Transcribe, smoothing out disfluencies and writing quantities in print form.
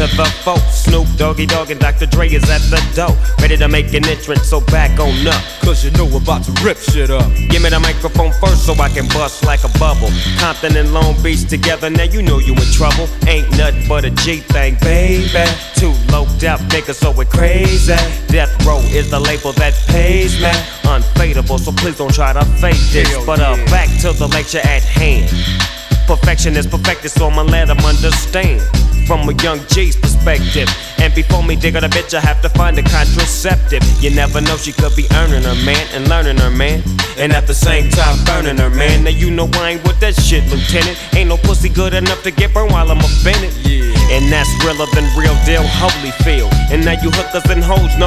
to the folks. Snoop Doggy Dogg and Dr. Dre is at the door, ready to make an entrance, so back on up. Cause you know we're about to rip shit up. Give me the microphone first so I can bust like a bubble. Compton and Long Beach together, now you know you in trouble. Ain't nothing but a G thing, baby. Two loped out niggas, so we're crazy. Death Row is the label that pays me. Unfadable, so please don't try to fake this. But back to the lecture at hand. Perfection is perfected, so I'ma let them understand from a young G's perspective. And before me dig on a bitch, I have to find a contraceptive. You never know, she could be earning her man and learning her man, and at the same time burning her man. Now you know I ain't with that shit, Lieutenant. Ain't no pussy good enough to get burned while I'm offended. And that's realer than real deal Holyfield. And now you hookers and hoes know